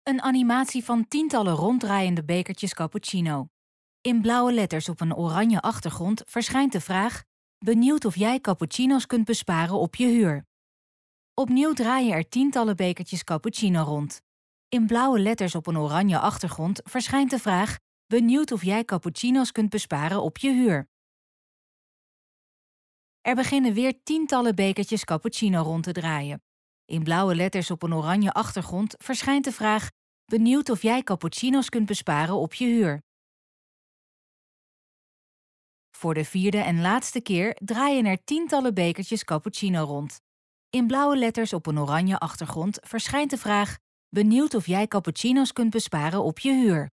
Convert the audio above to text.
Een animatie van tientallen ronddraaiende bekertjes cappuccino. In blauwe letters op een oranje achtergrond verschijnt de vraag: benieuwd of jij cappuccino's kunt besparen op je huur. Opnieuw draaien er tientallen bekertjes cappuccino rond. In blauwe letters op een oranje achtergrond verschijnt de vraag: benieuwd of jij cappuccino's kunt besparen op je huur. Er beginnen weer tientallen bekertjes cappuccino rond te draaien. In blauwe letters op een oranje achtergrond verschijnt de vraag: benieuwd of jij cappuccino's kunt besparen op je huur. Voor de vierde en laatste keer draaien er tientallen bekertjes cappuccino rond. In blauwe letters op een oranje achtergrond verschijnt de vraag: benieuwd of jij cappuccino's kunt besparen op je huur.